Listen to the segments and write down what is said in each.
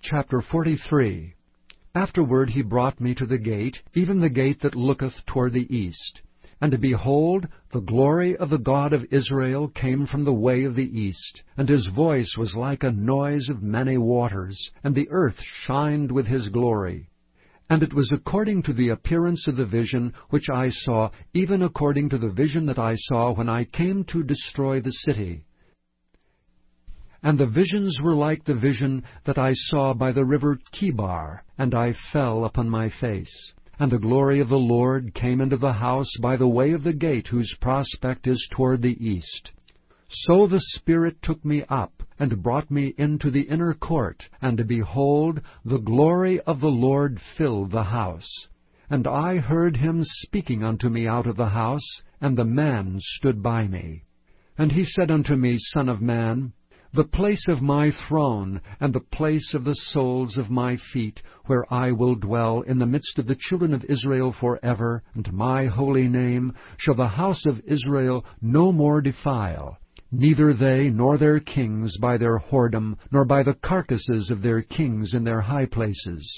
Chapter 43. Afterward he brought me to the gate, even the gate that looketh toward the east. And behold, the glory of the God of Israel came from the way of the east, and his voice was like a noise of many waters, and the earth shined with his glory. And it was according to the appearance of the vision which I saw, even according to the vision that I saw when I came to destroy the city. And the visions were like the vision that I saw by the river Chebar, and I fell upon my face. And the glory of the Lord came into the house by the way of the gate whose prospect is toward the east. So the Spirit took me up, and brought me into the inner court, and behold, the glory of the Lord filled the house. And I heard him speaking unto me out of the house, and the man stood by me. And he said unto me, Son of man, the place of my throne, and the place of the soles of my feet, where I will dwell in the midst of the children of Israel forever, and my holy name shall the house of Israel no more defile, neither they nor their kings by their whoredom, nor by the carcasses of their kings in their high places.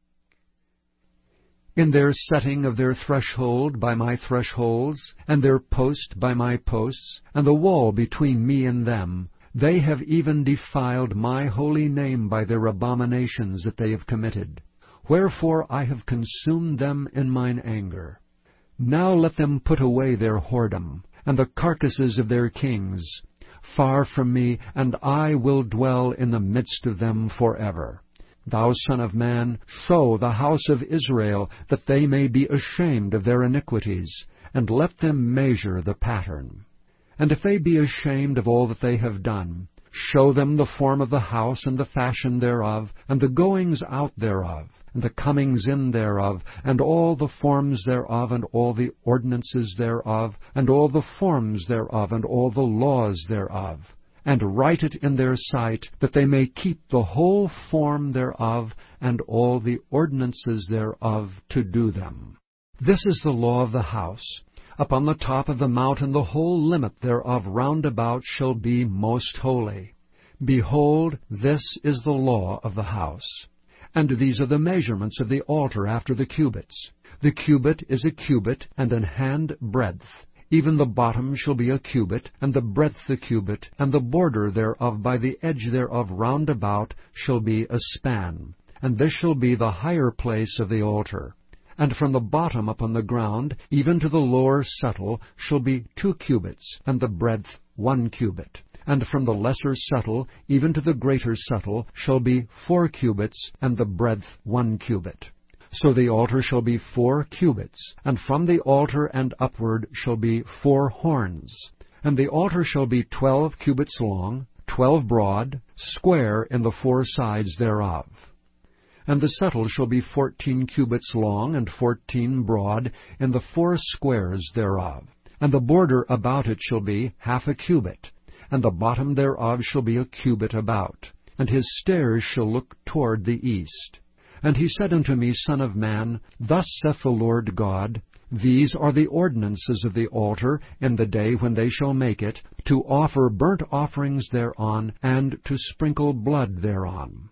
In their setting of their threshold by my thresholds, and their post by my posts, and the wall between me and them, they have even defiled my holy name by their abominations that they have committed. Wherefore I have consumed them in mine anger. Now let them put away their whoredom, and the carcasses of their kings, far from me, and I will dwell in the midst of them forever. Thou Son of man, show the house of Israel, that they may be ashamed of their iniquities, and let them measure the pattern. And if they be ashamed of all that they have done, show them the form of the house, and the fashion thereof, and the goings out thereof, and the comings in thereof, and all the forms thereof, and all the ordinances thereof, and all the forms thereof, and all the laws thereof, and write it in their sight, that they may keep the whole form thereof, and all the ordinances thereof, to do them. This is the law of the house. Upon the top of the mountain the whole limit thereof round about shall be most holy. Behold, this is the law of the house. And these are the measurements of the altar after the cubits. The cubit is a cubit, and an hand breadth. Even the bottom shall be a cubit, and the breadth a cubit, and the border thereof by the edge thereof round about shall be a span. And this shall be the higher place of the altar. And from the bottom upon the ground, even to the lower settle, shall be 2 cubits, and the breadth 1 cubit. And from the lesser settle, even to the greater settle, shall be 4 cubits, and the breadth 1 cubit. So the altar shall be 4 cubits, and from the altar and upward shall be 4 horns. And the altar shall be 12 cubits long, 12 broad, square in the 4 sides thereof. And the settle shall be 14 cubits long, and 14 broad, in the 4 squares thereof. And the border about it shall be 1/2 cubit, and the bottom thereof shall be a cubit about. And his stairs shall look toward the east. And he said unto me, Son of man, thus saith the Lord God, These are the ordinances of the altar in the day when they shall make it, to offer burnt offerings thereon, and to sprinkle blood thereon.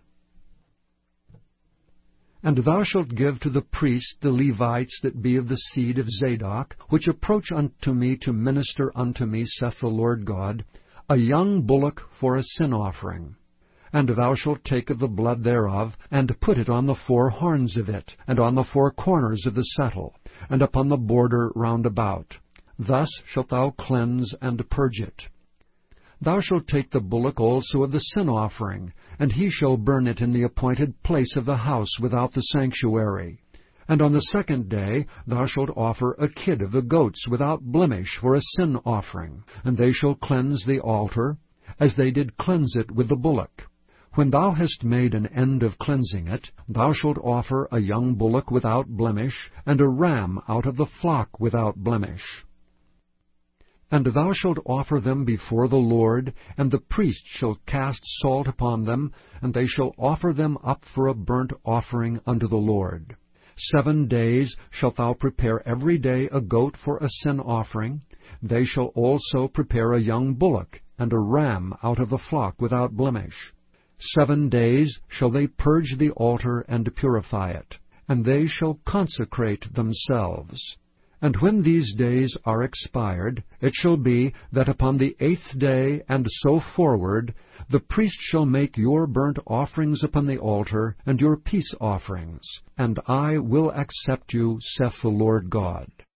And thou shalt give to the priests the Levites that be of the seed of Zadok, which approach unto me to minister unto me, saith the Lord God, a young bullock for a sin offering. And thou shalt take of the blood thereof, and put it on the 4 horns of it, and on the 4 corners of the settle, and upon the border round about. Thus shalt thou cleanse and purge it. Thou shalt take the bullock also of the sin offering, and he shall burn it in the appointed place of the house without the sanctuary. And on the 2nd day thou shalt offer a kid of the goats without blemish for a sin offering, and they shall cleanse the altar, as they did cleanse it with the bullock. When thou hast made an end of cleansing it, thou shalt offer a young bullock without blemish, and a ram out of the flock without blemish. And thou shalt offer them before the Lord, and the priest shall cast salt upon them, and they shall offer them up for a burnt offering unto the Lord. 7 days shalt thou prepare every day a goat for a sin offering. They shall also prepare a young bullock, and a ram out of the flock without blemish. 7 days shall they purge the altar and purify it, and they shall consecrate themselves. And when these days are expired, it shall be that upon the 8th day and so forward, the priest shall make your burnt offerings upon the altar, and your peace offerings, and I will accept you, saith the Lord God.